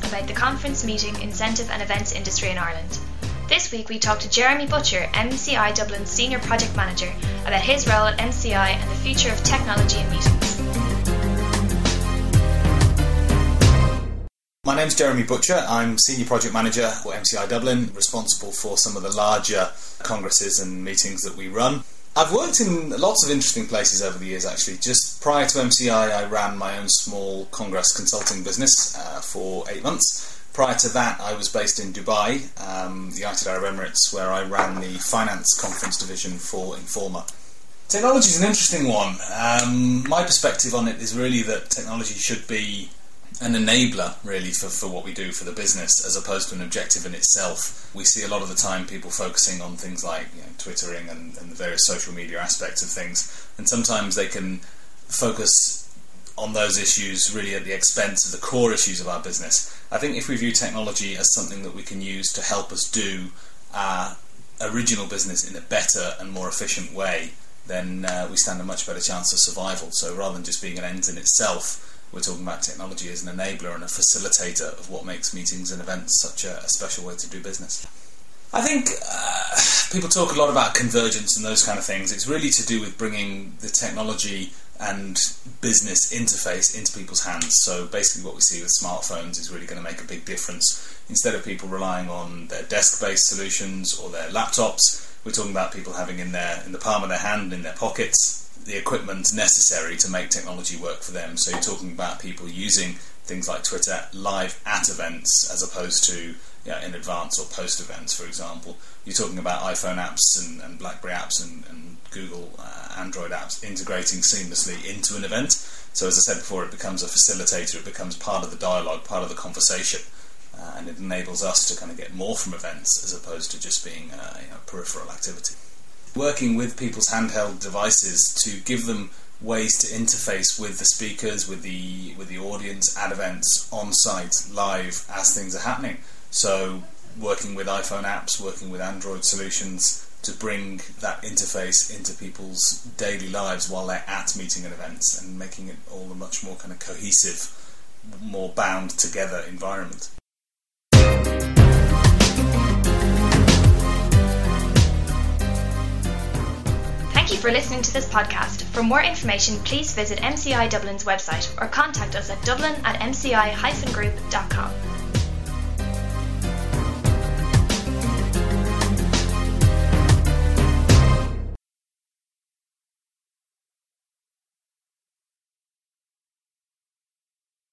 about the conference, meeting, incentive and events industry in Ireland. This week we talked to Jeremy Butcher, MCI Dublin's Senior Project Manager, about his role at MCI and the future of technology in meetings. My name's Jeremy Butcher. I'm Senior Project Manager for MCI Dublin, responsible for some of the larger congresses and meetings that we run. I've worked in lots of interesting places over the years, actually. Just prior to MCI, I ran my own small congress consulting business for 8 months. Prior to that, I was based in Dubai, the United Arab Emirates, where I ran the finance conference division for Informa. Technology is an interesting one. My perspective on it is really that technology should be an enabler, really, for what we do for the business, as opposed to an objective in itself. We see a lot of the time people focusing on things like Twittering and the various social media aspects of things, and sometimes they can focus on those issues really at the expense of the core issues of our business. I think if we view technology as something that we can use to help us do our original business in a better and more efficient way, then we stand a much better chance of survival. So rather than just being an end in itself, we're talking about technology as an enabler and a facilitator of what makes meetings and events such a special way to do business. I think people talk a lot about convergence and those kind of things. It's really to do with bringing the technology and business interface into people's hands. So basically what we see with smartphones is really going to make a big difference. Instead of people relying on their desk-based solutions or their laptops, we're talking about people having in the palm of their hand, in their pockets, the equipment necessary to make technology work for them. So you're talking about people using things like Twitter live at events as opposed to in advance or post events, for example. You're talking about iPhone apps and BlackBerry apps and Google Android apps integrating seamlessly into an event. So as I said before, it becomes a facilitator, it becomes part of the dialogue, part of the conversation, and it enables us to kind of get more from events as opposed to just being a peripheral activity. Working with people's handheld devices to give them ways to interface with the speakers, with the audience at events, on site, live, as things are happening. So working with iPhone apps, working with Android solutions to bring that interface into people's daily lives while they're at meeting and events, and making it all a much more kind of cohesive, more bound together environment. Thank you for listening to this podcast. For more information, please visit MCI Dublin's website or contact us at dublin@mci-group.com.